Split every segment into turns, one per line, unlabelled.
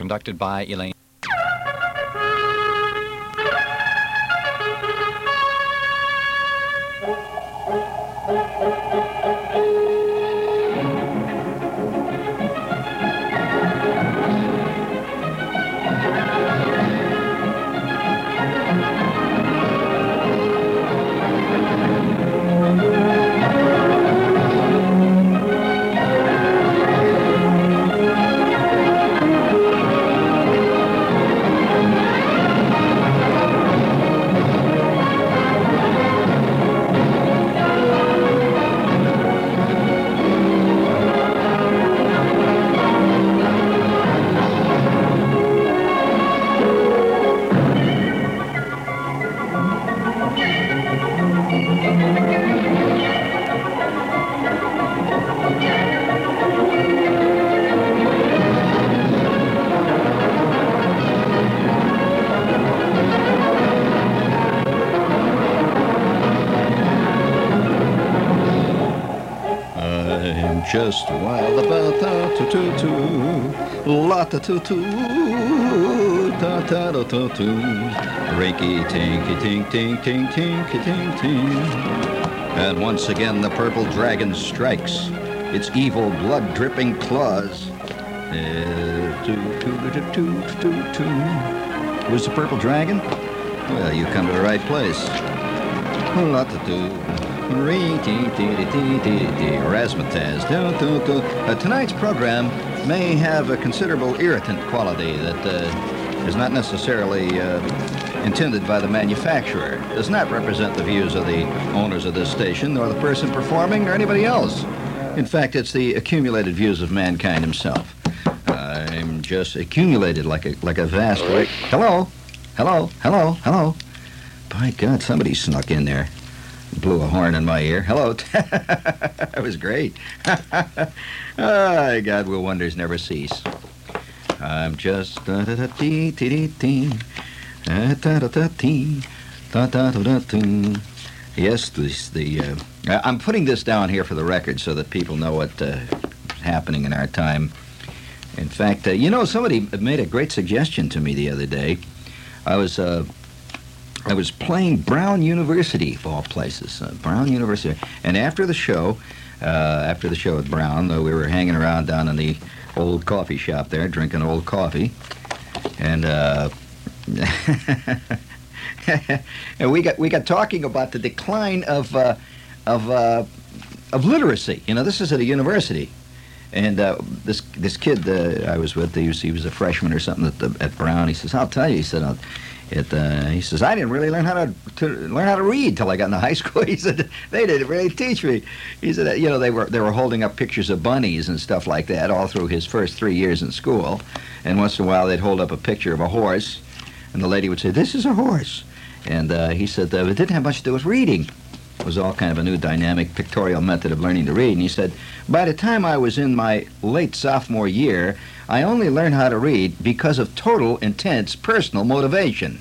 Conducted by Elaine.
Just wild about the tutu, lotta tutu, ta ta ta ta tu, rinky tinky tink tink tink tinky tink tink. And once again the purple dragon strikes its evil blood-dripping claws. Who's the purple dragon? Well, you come to the right place. Lotta tu. Razzmatazz. Tonight's program may have a considerable irritant quality that is not necessarily intended by the manufacturer. Does not represent the views of the owners of this station, nor the person performing, or anybody else. In fact, it's the accumulated views of mankind himself. I'm just accumulated like a vast lake. Hello? Hello? Hello? Hello? By God, somebody snuck in there. Blew a horn in my ear. Hello. That was great. God will wonders never cease. I'm just yes, I'm putting this down here for the record so that people know what's happening in our time. In fact, somebody made a great suggestion to me the other day. I was playing Brown University, of all places, Brown University. And after the show at Brown, we were hanging around down in the old coffee shop there, drinking old coffee. And and we got talking about the decline of literacy. This is at a university. And this kid I was with, he was a freshman or something at Brown. He says, "I'll tell you," he said, he says, "I didn't really learn how to read till I got into high school." He said, "They didn't really teach me." He said, they were holding up pictures of bunnies and stuff like that all through his first 3 years in school. And once in a while they'd hold up a picture of a horse, and the lady would say, "This is a horse." And he said it didn't have much to do with reading. It was all kind of a new dynamic pictorial method of learning to read. And he said, "By the time I was in my late sophomore year, I only learned how to read because of total, intense personal motivation.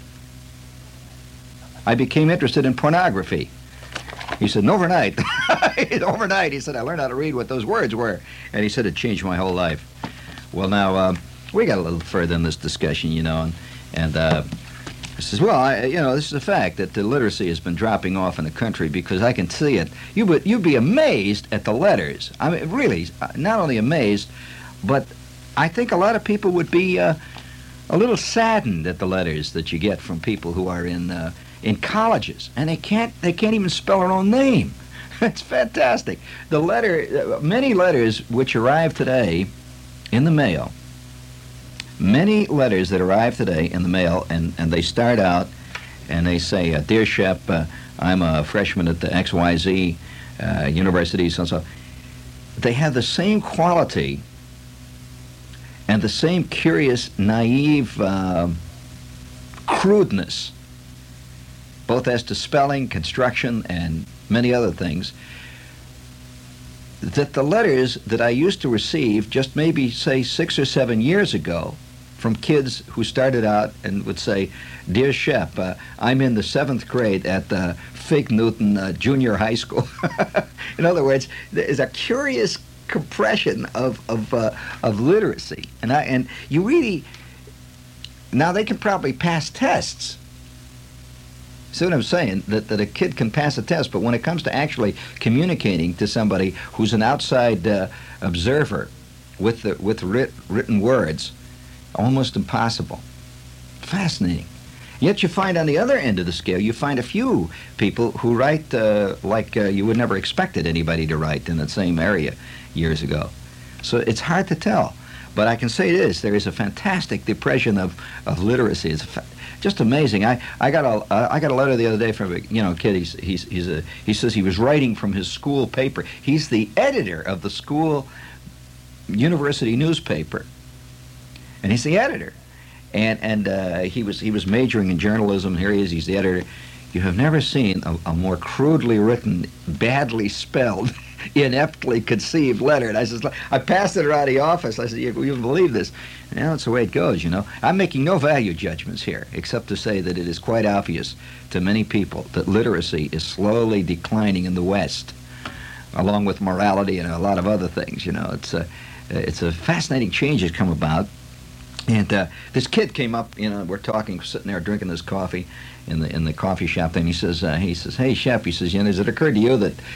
I became interested in pornography." He said, "And overnight," overnight, he said, "I learned how to read what those words were." And he said, "It changed my whole life." Well, now, we got a little further in this discussion, and he says, "Well, this is a fact that the literacy has been dropping off in the country because I can see it. You'd be amazed at the letters. I mean, really, not only amazed, but I think a lot of people would be a little saddened at the letters that you get from people who are in colleges, and they can't even spell their own name. It's fantastic. Many letters which arrive today in the mail." Many letters that arrive today in the mail, and they start out, and they say, "Dear Shep, I'm a freshman at the XYZ University, so-and-so." They have the same quality and the same curious, naive crudeness, both as to spelling, construction, and many other things, that the letters that I used to receive just maybe, say, 6 or 7 years ago from kids who started out and would say, "Dear Shep, I'm in the 7th grade at the Fig Newton Junior High School." In other words, there's a curious compression of literacy, and you really, Now, they can probably pass tests. See what I'm saying? That a kid can pass a test, but when it comes to actually communicating to somebody who's an outside observer with written words, almost impossible. Fascinating. Yet you find on the other end of the scale, you find a few people who write like you would never expected anybody to write in the same area years ago. So it's hard to tell. But I can say this: there is a fantastic depression of literacy. It's just amazing. I got a letter the other day from a kid. He says he was writing from his school paper. He's the editor of the school university newspaper, and he's the editor. And he was majoring in journalism. Here he is. He's the editor. You have never seen a more crudely written, badly spelled, ineptly conceived letter. And I passed it around the office. I said, you believe this? Well, that's the way it goes, I'm making no value judgments here, except to say that it is quite obvious to many people that literacy is slowly declining in the West, along with morality and a lot of other things. It's a fascinating change that's come about. And this kid came up, we're talking, sitting there drinking this coffee in the coffee shop, and he says, hey, Shep, he says, has it occurred to you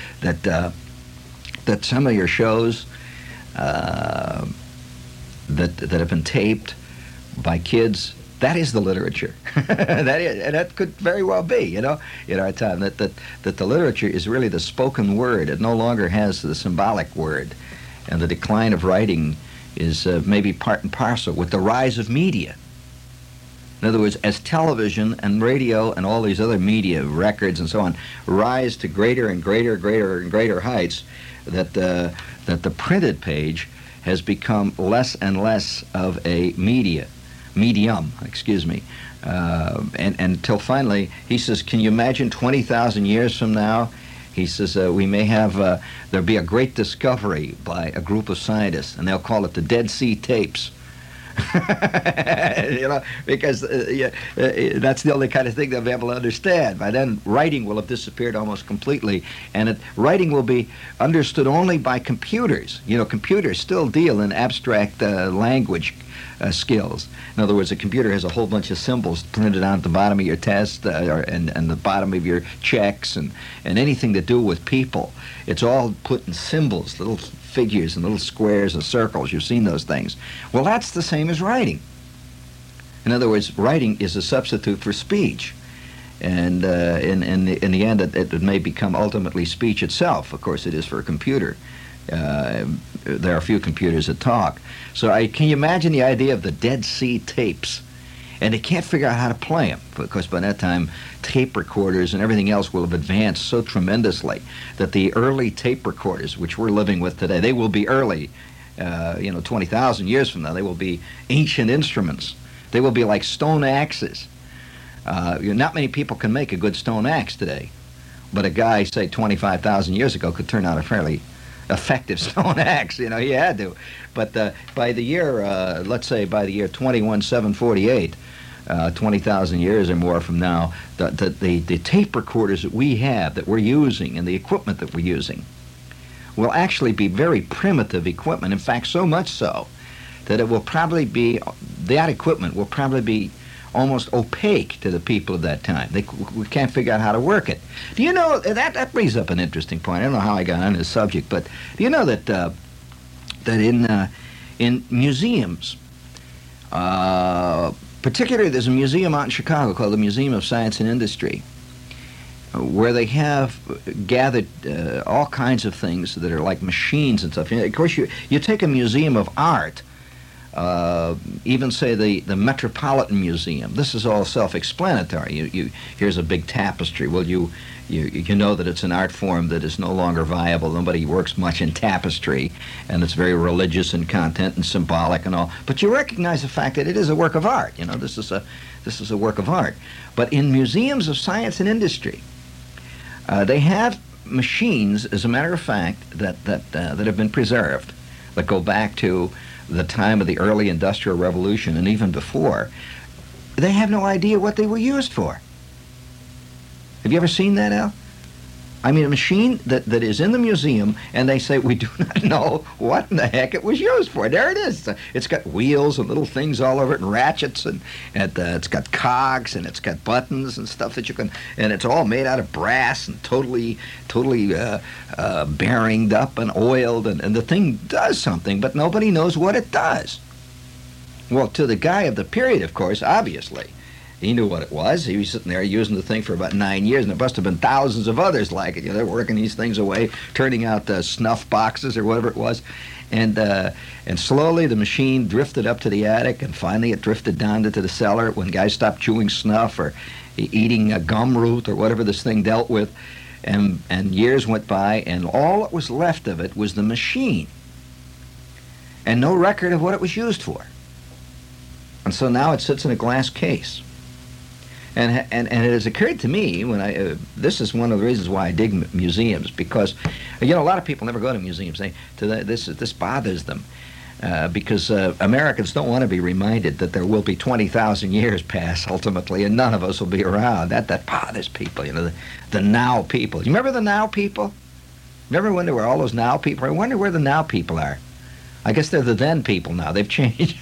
that some of your shows that have been taped by kids, that is the literature. that could very well be, in our time, that the literature is really the spoken word. It no longer has the symbolic word, and the decline of writing is maybe part and parcel with the rise of media. In other words, as television and radio and all these other media, records and so on, rise to greater and greater heights, that the printed page has become less and less of a medium, and until finally, he says, can you imagine 20,000 years from now? He says, we may have, there'll be a great discovery by a group of scientists, and they'll call it the Dead Sea Tapes. Because that's the only kind of thing they'll be able to understand. By then, writing will have disappeared almost completely, and writing will be understood only by computers. Computers still deal in abstract language skills. In other words, a computer has a whole bunch of symbols printed on the bottom of your test and the bottom of your checks and anything to do with people. It's all put in symbols, little figures and little squares and circles. You've seen those things. Well, that's the same as writing. In other words, writing is a substitute for speech. And in the end, it may become ultimately speech itself. Of course, it is for a computer. There are a few computers that talk. So can you imagine the idea of the Dead Sea Tapes? And they can't figure out how to play them, because by that time, tape recorders and everything else will have advanced so tremendously that the early tape recorders, which we're living with today, they will be early, 20,000 years from now. They will be ancient instruments. They will be like stone axes. Not many people can make a good stone axe today, but a guy, say, 25,000 years ago could turn out a fairly effective stone axe. He had to. But by the year, let's say by the year 21748, 20,000 years or more from now, the tape recorders that we have, that we're using, and the equipment that we're using, will actually be very primitive equipment. In fact, so much so that that equipment will probably be almost opaque to the people of that time. We can't figure out how to work it. Do you know, that brings up an interesting point. I don't know how I got on this subject, but do you know that in museums, particularly there's a museum out in Chicago called the Museum of Science and Industry, where they have gathered all kinds of things that are like machines and stuff. Of course, you take a museum of art, even say the Metropolitan Museum. This is all self-explanatory. Here's a big tapestry. Well, you know that it's an art form that is no longer viable. Nobody works much in tapestry, and it's very religious in content and symbolic and all. But you recognize the fact that it is a work of art. This is a work of art. But in museums of science and industry, they have machines, as a matter of fact, that have been preserved, that go back to the time of the early Industrial Revolution and even before. They have no idea what they were used for. Have you ever seen that, Al? I mean, a machine that is in the museum, and they say we do not know what in the heck it was used for. There it is. It's got wheels and little things all over it, and ratchets, and it's got cogs, and it's got buttons and stuff that you can, and it's all made out of brass and totally bearinged up and oiled, and the thing does something, but nobody knows what it does. Well, to the guy of the period, of course, obviously. He knew what it was. He was sitting there using the thing for about 9 years, and there must have been thousands of others like it. They're working these things away, turning out snuff boxes or whatever it was. And slowly the machine drifted up to the attic, and finally it drifted down into the cellar when guys stopped chewing snuff or eating a gum root or whatever this thing dealt with. And years went by, and all that was left of it was the machine, and no record of what it was used for. And so now it sits in a glass case. And it has occurred to me when this is one of the reasons why I dig museums, because a lot of people never go to museums. This bothers them because Americans don't want to be reminded that there will be 20,000 years pass ultimately, and none of us will be around. That bothers people. The now people. You remember the now people? Remember when there were all those now people? I wonder where the now people are. I guess they're the then people now. They've changed.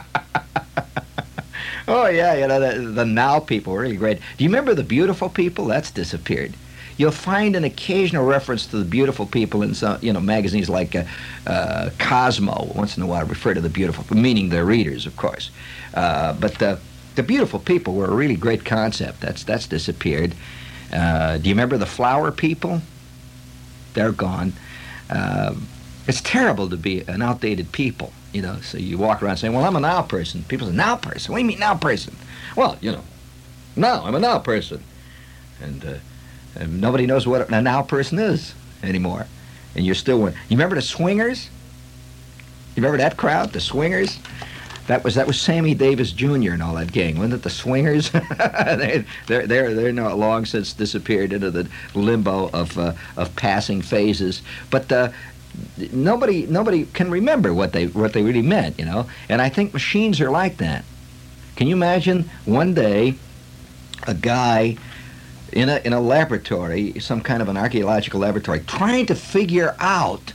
Oh, yeah, the now people are really great. Do you remember the beautiful people? That's disappeared. You'll find an occasional reference to the beautiful people in some, magazines like Cosmo. Once in a while, refer to the beautiful, meaning their readers, of course. But the beautiful people were a really great concept. That's disappeared. Do you remember the flower people? They're gone. It's terrible to be an outdated people. So you walk around saying, well, I'm a now person. People say, now person? What do you mean now person? Well, now I'm a now person. And nobody knows what a now person is anymore. And you're still one. You remember the Swingers? You remember that crowd, the Swingers? That was Sammy Davis Jr. and all that gang. Wasn't it the Swingers? They're now long since disappeared into the limbo of passing phases. But nobody can remember what they really meant, And I think machines are like that. Can you imagine one day a guy in a laboratory, some kind of an archaeological laboratory, trying to figure out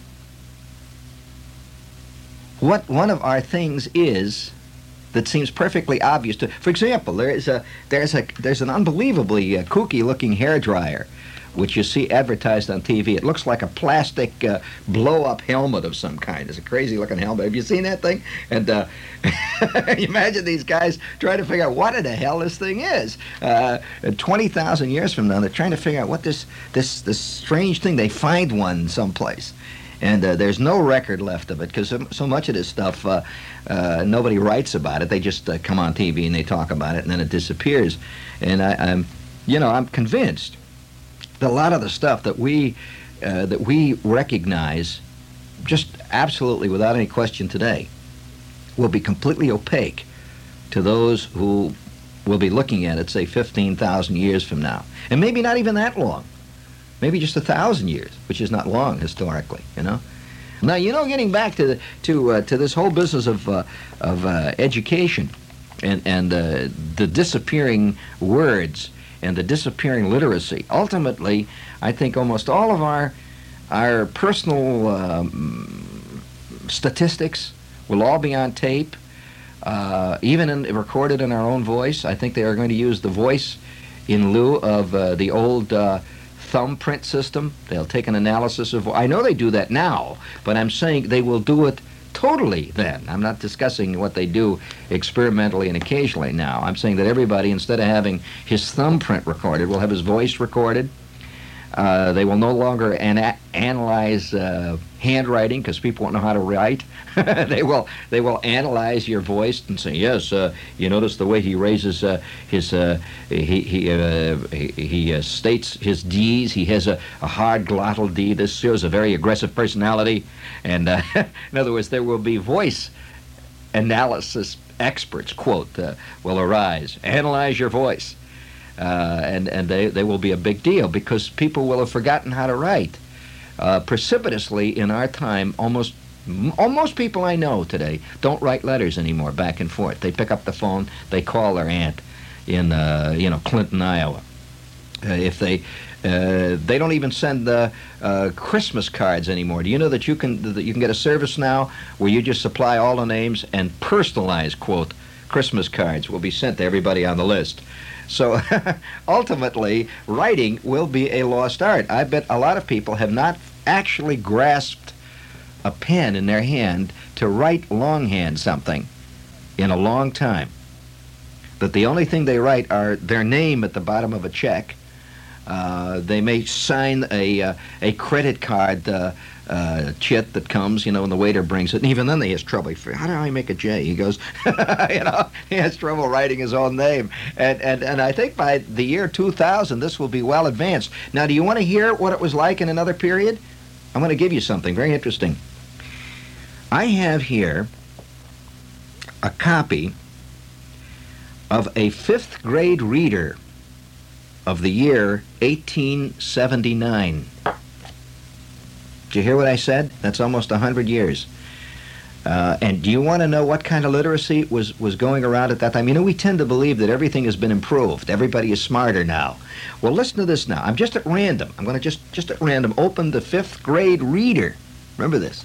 what one of our things is that seems perfectly obvious to. For example, there's an unbelievably kooky looking hairdryer, which you see advertised on TV. It looks like a plastic blow-up helmet of some kind. It's a crazy-looking helmet. Have you seen that thing? And you imagine these guys trying to figure out what the hell this thing is. 20,000 years from now, they're trying to figure out what this strange thing. They find one someplace. And there's no record left of it because so much of this stuff, nobody writes about it. They just come on TV and they talk about it, and then it disappears. And I'm convinced that a lot of the stuff that we recognize just absolutely without any question today will be completely opaque to those who will be looking at it, say, 15,000 years from now. And maybe not even that long. Maybe just 1,000 years, which is not long historically, Now, getting back to this whole business of education and the disappearing words and the disappearing literacy. Ultimately, I think almost all of our personal statistics will all be on tape, even recorded in our own voice. I think they are going to use the voice in lieu of the old thumbprint system. They'll take an analysis of. I know they do that now, but I'm saying they will do it totally then. I'm not discussing what they do experimentally and occasionally now. I'm saying that everybody, instead of having his thumbprint recorded, will have his voice recorded. They will no longer analyze handwriting because people won't know how to write. They will analyze your voice and say, yes, you notice the way he raises his he states his D's. He has a hard glottal D. This shows a very aggressive personality. And in other words, there will be voice analysis experts, quote, will arise. Analyze your voice. And they will be a big deal because people will have forgotten how to write. Precipitously in our time, almost people I know today don't write letters anymore back and forth. They pick up the phone, they call their aunt in Clinton, Iowa. If they don't even send Christmas cards anymore. Do you know that you can get a service now where you just supply all the names and personalized, quote, Christmas cards will be sent to everybody on the list. So ultimately, writing will be a lost art. I bet a lot of people have not actually grasped a pen in their hand to write longhand something in a long time. That the only thing they write are their name at the bottom of a check. They may sign a credit card chit that comes, when the waiter brings it. And even then, he has trouble. How do I make a J? He goes, he has trouble writing his own name. And I think by the year 2000, this will be well advanced. Now, do you want to hear what it was like in another period? I'm going to give you something very interesting. I have here a copy of a 5th grade reader of the year 1879. Did you hear what I said? That's almost 100 years. And do you want to know what kind of literacy was going around at that time? We tend to believe that everything has been improved. Everybody is smarter now. Well, listen to this now. I'm just at random. I'm going to just at random open the 5th grade reader. Remember this.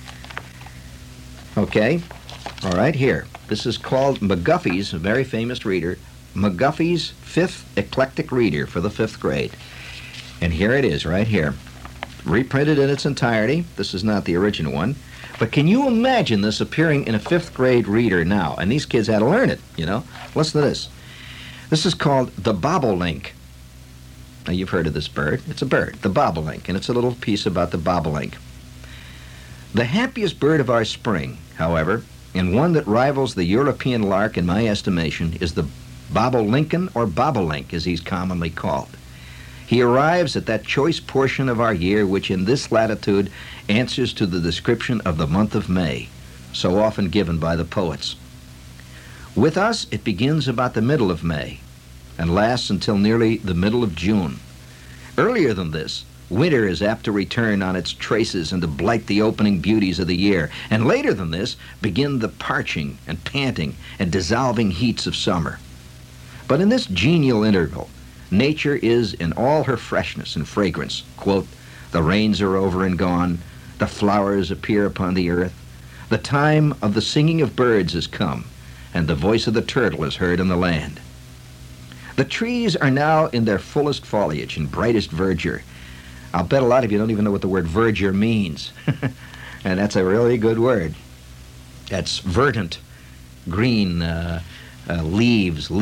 Okay. All right, here. This is called McGuffey's, a very famous reader, McGuffey's 5th Eclectic Reader for the 5th grade. And here it is, right here. Reprinted in its entirety. This is not the original one. But can you imagine this appearing in a 5th grade reader now? And these kids had to learn it, Listen to this. This is called the bobolink. Now, you've heard of this bird. It's a bird, the bobolink, and it's a little piece about the bobolink. The happiest bird of our spring, however, and one that rivals the European lark in my estimation, is the bobolinkin, or bobolink, as he's commonly called. He arrives at that choice portion of our year which in this latitude answers to the description of the month of May, so often given by the poets. With us, it begins about the middle of May and lasts until nearly the middle of June. Earlier than this, winter is apt to return on its traces and to blight the opening beauties of the year. And later than this, begin the parching and panting and dissolving heats of summer. But in this genial interval, nature is in all her freshness and fragrance. Quote, the rains are over and gone, the flowers appear upon the earth, the time of the singing of birds is come, and the voice of the turtle is heard in the land. The trees are now in their fullest foliage and brightest verdure. I'll bet a lot of you don't even know what the word verdure means. And that's a really good word. That's verdant, green, leaves.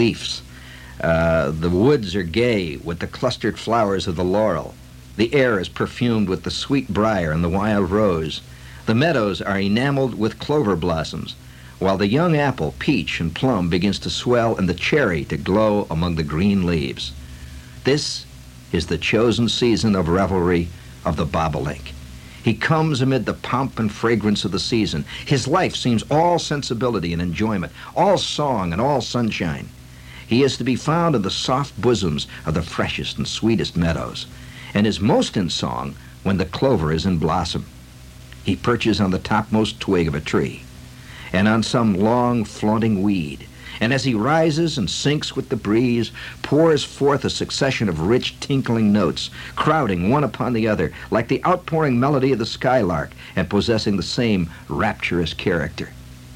The woods are gay with the clustered flowers of the laurel. The air is perfumed with the sweet briar and the wild rose. The meadows are enameled with clover blossoms, while the young apple, peach, and plum begins to swell and the cherry to glow among the green leaves. This is the chosen season of revelry of the bobolink. He comes amid the pomp and fragrance of the season. His life seems all sensibility and enjoyment, all song and all sunshine. He is to be found in the soft bosoms of the freshest and sweetest meadows, and is most in song when the clover is in blossom. He perches on the topmost twig of a tree, and on some long flaunting weed, and as he rises and sinks with the breeze, pours forth a succession of rich tinkling notes, crowding one upon the other, like the outpouring melody of the skylark, and possessing the same rapturous character.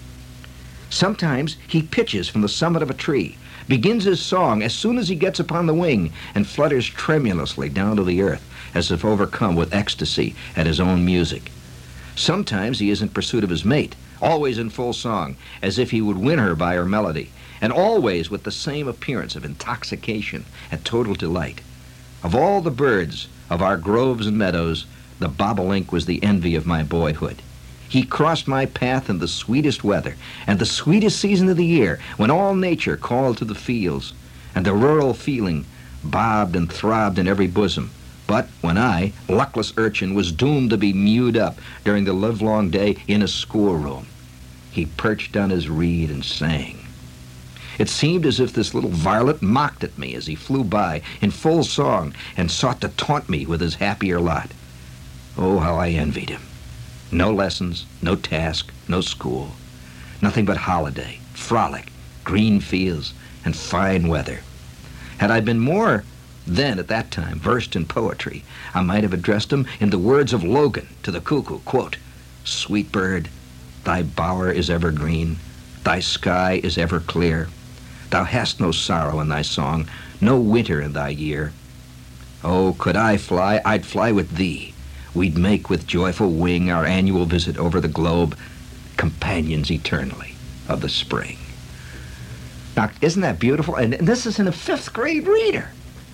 Sometimes he pitches from the summit of a tree, begins his song as soon as he gets upon the wing, and flutters tremulously down to the earth, as if overcome with ecstasy at his own music. Sometimes he is in pursuit of his mate, always in full song, as if he would win her by her melody, and always with the same appearance of intoxication and total delight. Of all the birds of our groves and meadows, the bobolink was the envy of my boyhood. He crossed my path in the sweetest weather and the sweetest season of the year, when all nature called to the fields, and the rural feeling bobbed and throbbed in every bosom. But when I, luckless urchin, was doomed to be mewed up during the livelong day in a schoolroom, he perched on his reed and sang. It seemed as if this little varlet mocked at me as he flew by in full song and sought to taunt me with his happier lot. Oh, how I envied him. No lessons, no task, no school. Nothing but holiday, frolic, green fields, and fine weather. Had I been more Then, at that time, versed in poetry, I might have addressed him in the words of Logan to the cuckoo, quote, "Sweet bird, thy bower is ever green, thy sky is ever clear. Thou hast no sorrow in thy song, no winter in thy year. Oh, could I fly, I'd fly with thee. We'd make with joyful wing our annual visit over the globe, companions eternally of the spring." Now, isn't that beautiful? And this is in a fifth grade reader.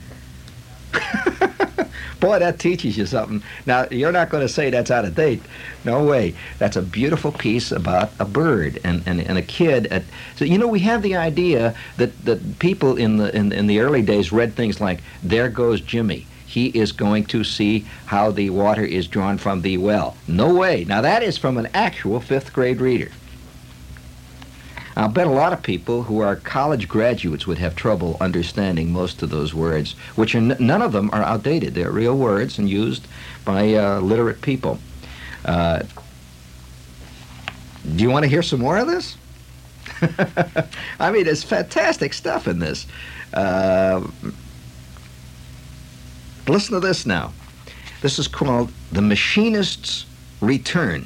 Boy, that teaches you something. Now, you're not going to say that's out of date. No way. That's a beautiful piece about a bird and a kid. So, you know, we have the idea that people in the early days read things like, "There goes Jimmy. He is going to see how the water is drawn from the well." No way. Now, that is from an actual fifth grade reader. I'll bet a lot of people who are college graduates would have trouble understanding most of those words, which are none of them are outdated. They're real words and used by literate people. Do you want to hear some more of this? I mean, there's fantastic stuff in this. Listen to this now. This is called "The Machinist's Return."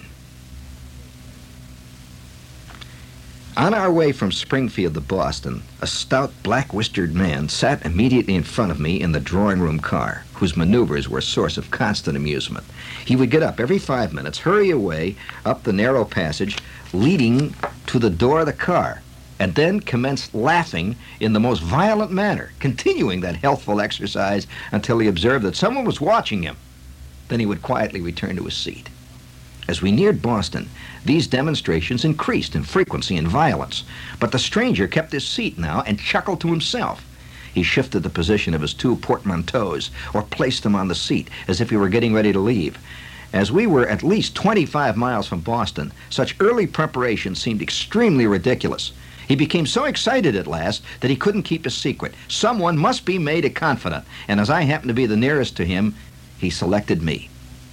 On our way from Springfield to Boston, a stout, black-whiskered man sat immediately in front of me in the drawing-room car, whose maneuvers were a source of constant amusement. He would get up every 5 minutes, hurry away up the narrow passage leading to the door of the car, and then commence laughing in the most violent manner, continuing that healthful exercise until he observed that someone was watching him. Then he would quietly return to his seat. As we neared Boston, these demonstrations increased in frequency and violence, but the stranger kept his seat now and chuckled to himself. He shifted the position of his two portmanteaus or placed them on the seat as if he were getting ready to leave. As we were at least 25 miles from Boston, such early preparation seemed extremely ridiculous. He became so excited at last that he couldn't keep his secret. Someone must be made a confidant, and as I happened to be the nearest to him, he selected me.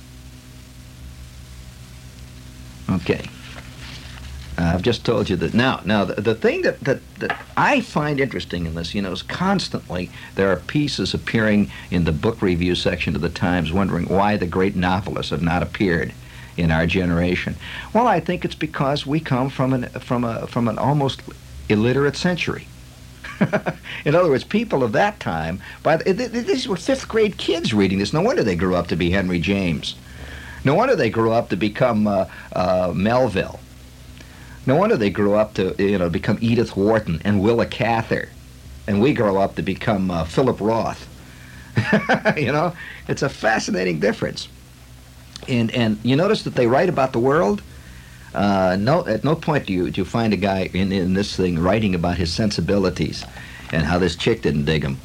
Okay. I've just told you that. Now the thing that I find interesting in this, you know, is constantly there are pieces appearing in the book review section of the Times wondering why the great novelists have not appeared in our generation. Well, I think it's because we come from an almost illiterate century. In other words, people of that time, these were fifth grade kids reading this. No wonder they grew up to be Henry James. No wonder they grew up to become Melville. No wonder they grew up to become Edith Wharton and Willa Cather, and we grow up to become Philip Roth. You know, it's a fascinating difference. And you notice that they write about the world. At no point do you find a guy in this thing writing about his sensibilities and how this chick didn't dig him.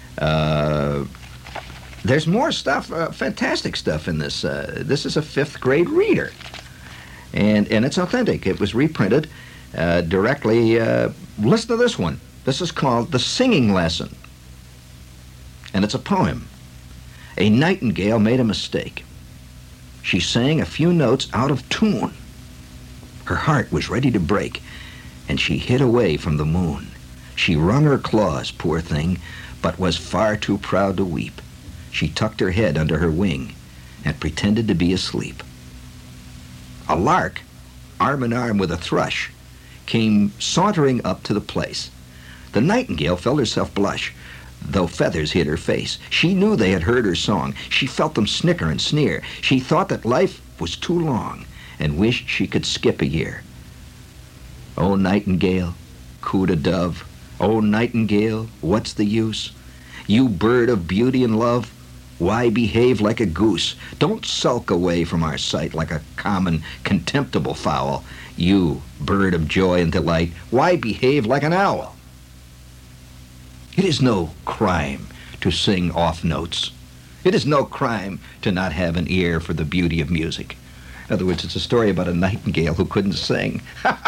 There's more stuff, fantastic stuff in this. This is a fifth grade reader, and it's authentic. It was reprinted directly. Listen to this one. This is called "The Singing Lesson," and it's a poem. A nightingale made a mistake. She sang a few notes out of tune. Her heart was ready to break, and she hid away from the moon. She wrung her claws, poor thing, but was far too proud to weep. She tucked her head under her wing and pretended to be asleep. A lark, arm in arm with a thrush, came sauntering up to the place. The nightingale felt herself blush, though feathers hid her face. She knew they had heard her song. She felt them snicker and sneer. She thought that life was too long and wished she could skip a year. Oh, nightingale, cooed a dove. Oh, nightingale, what's the use? You bird of beauty and love, why behave like a goose? Don't sulk away from our sight like a common, contemptible fowl. You, bird of joy and delight, why behave like an owl? It is no crime to sing off notes. It is no crime to not have an ear for the beauty of music. In other words, it's a story about a nightingale who couldn't sing.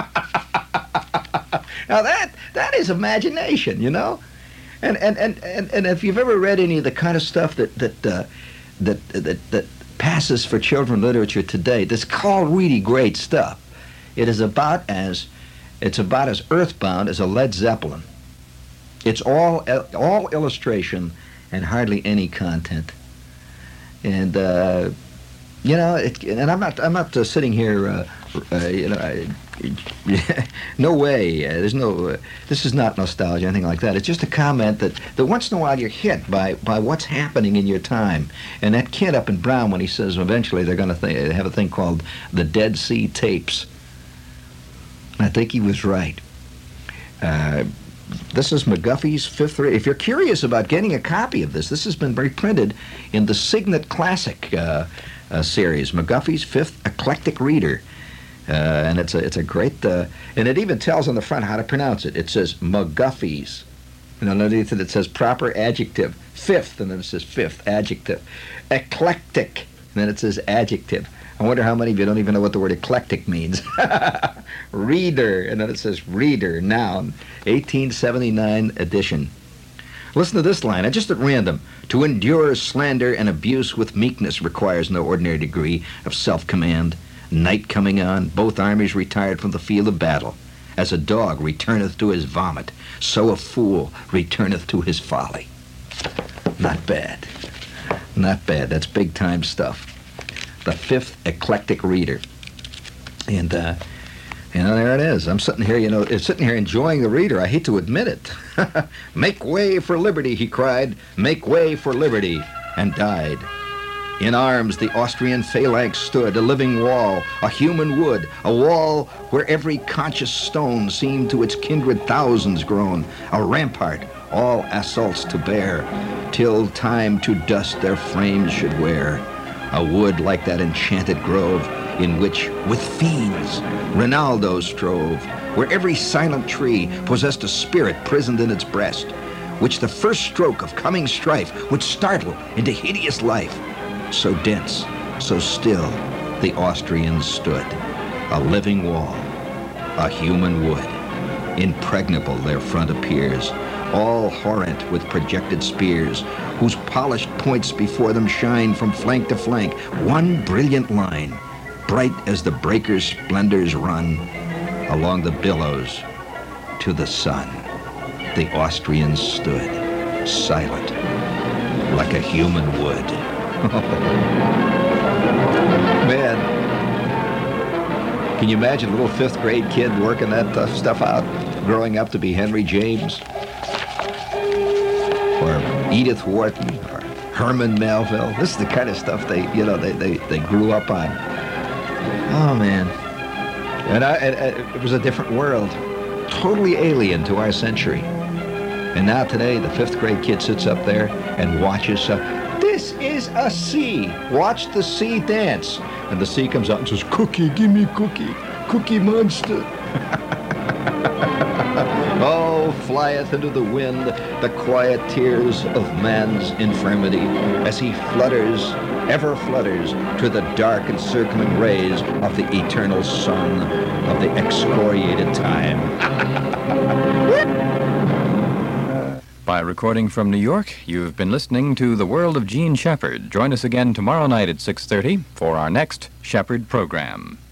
Now that is imagination, you know? And if you've ever read any of the kind of stuff that passes for children literature today, that's called really great stuff. It's about as earthbound as a Led Zeppelin. It's all illustration and hardly any content. And and I'm not sitting here. No way. There's no. This is not nostalgia, anything like that. It's just a comment that once in a while you're hit by what's happening in your time. And that kid up in Brown, when he says eventually they're going to have a thing called the Dead Sea Tapes, I think he was right. This is McGuffey's Fifth Reader. If you're curious about getting a copy of this has been reprinted in the Signet Classic series, McGuffey's Fifth Eclectic Reader. And it's a great, and it even tells on the front how to pronounce it. It says McGuffey's. And underneath it says proper adjective, fifth, and then it says fifth, adjective. Eclectic, and then it says adjective. I wonder how many of you don't even know what the word eclectic means. Reader, and then it says reader, noun, 1879 edition. Listen to this line, just at random. To endure slander and abuse with meekness requires no ordinary degree of self-command. Night coming on, both armies retired from the field of battle. As a dog returneth to his vomit, so a fool returneth to his folly. Not bad. Not bad. That's big-time stuff. The Fifth Eclectic Reader. And, there it is. I'm sitting here, enjoying the reader. I hate to admit it. Make way for liberty, he cried. Make way for liberty, and died. In arms the Austrian phalanx stood, a living wall, a human wood, a wall where every conscious stone seemed to its kindred thousands grown, a rampart, all assaults to bear, till time to dust their frames should wear. A wood like that enchanted grove, in which, with fiends, Rinaldo strove, where every silent tree possessed a spirit prisoned in its breast, which the first stroke of coming strife would startle into hideous life. So dense, so still, the Austrians stood, a living wall, a human wood. Impregnable their front appears, all horrent with projected spears, whose polished points before them shine from flank to flank, one brilliant line, bright as the breakers' splendors run along the billows to the sun. The Austrians stood, silent, like a human wood. Man, can you imagine a little fifth grade kid working that stuff out, growing up to be Henry James, or Edith Wharton, or Herman Melville? This is the kind of stuff they grew up on. Oh man, and it was a different world, totally alien to our century. And now today, the fifth grade kid sits up there and watches. This is a sea. Watch the sea dance. And the sea comes out and says, "Cookie, give me cookie. Cookie Monster." Oh, flieth into the wind the quiet tears of man's infirmity, as he flutters, ever flutters, to the dark encircling rays of the eternal sun of the excoriated time.
By recording from New York, you've been listening to The World of Jean Shepherd. Join us again tomorrow night at 6:30 for our next Shepherd program.